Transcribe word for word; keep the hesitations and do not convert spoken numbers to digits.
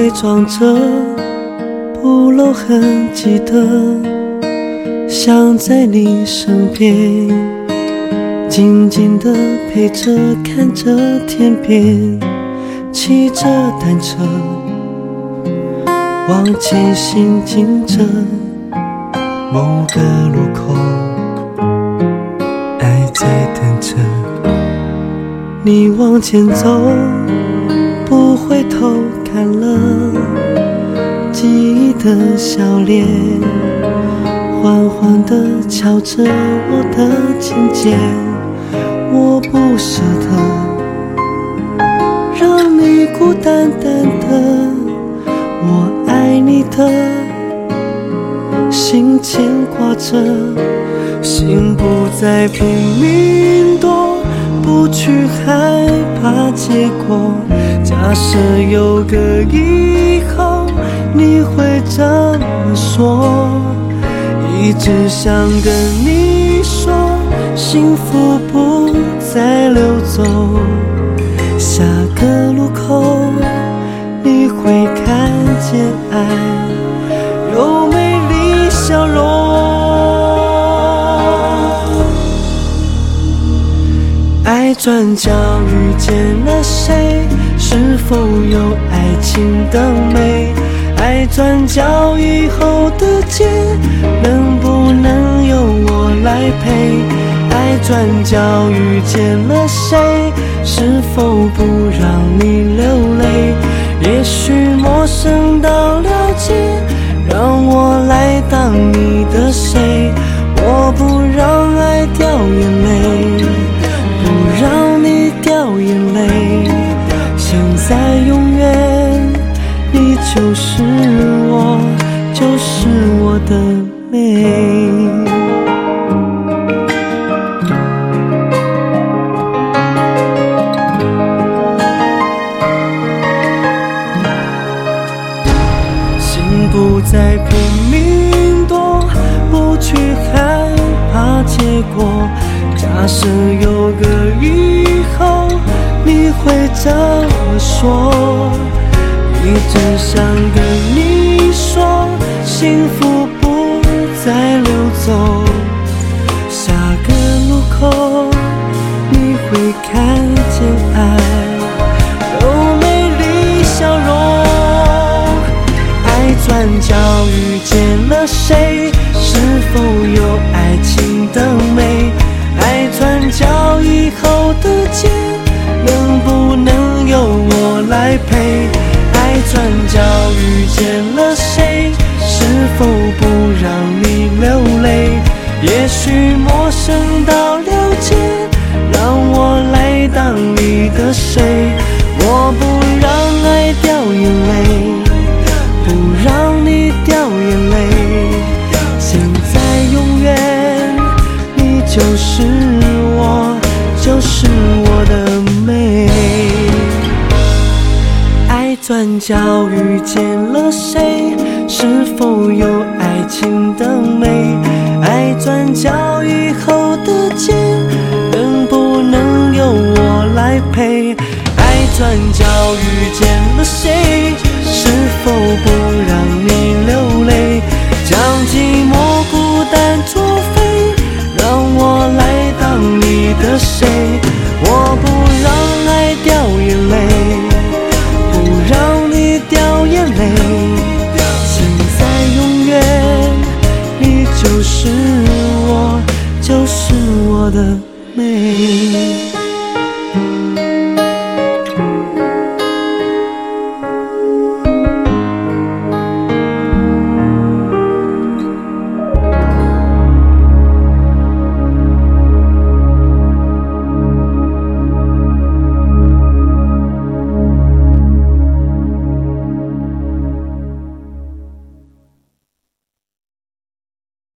伪装着不露痕迹的想在你身边，静静地陪着，看着天边，骑着单车往前行进着，某个路口爱在等着你往前走，不回头看了记忆的笑脸，缓缓地敲着我的琴键，我不舍得让你孤单单的，我爱你的心牵挂着，心不再拼命躲，不去害怕结果，假设有个以后你会这么说，一直想跟你说幸福不再溜走，下个路口你会看见爱有美丽笑容。爱转角遇见了谁，是否有爱情的美，爱转角以后的街能不能由我来陪，爱转角遇见了谁，是否不让你流泪，也许陌生到了解，让我来当你的谁，我不让爱掉眼泪，不让你掉眼泪，现在永远你就是我，就是我的美。心不再拼命躲，不去害怕结果，假设有个以后你会这么说，一直想跟你说幸福不再溜走，下个路口你会看见爱有美丽笑容，爱转角遇见了谁，是否有爱情的美，爱转角以后的街能不能由我来陪，爱转角遇见了谁，是否不让你流泪，也许陌生到了解，让我来当你的谁，我不让爱掉眼泪，不让你掉眼泪，现在永远你就是我，就是我的美。爱转角遇见了谁，是否有爱情的美，爱转角以后的街能不能由我来陪，爱转角遇见了谁，是否不让你流泪，将寂寞孤单作废，让我来当你的谁，我不让爱掉眼泪，不让你掉眼泪，现在永远你就是我，就是我的美。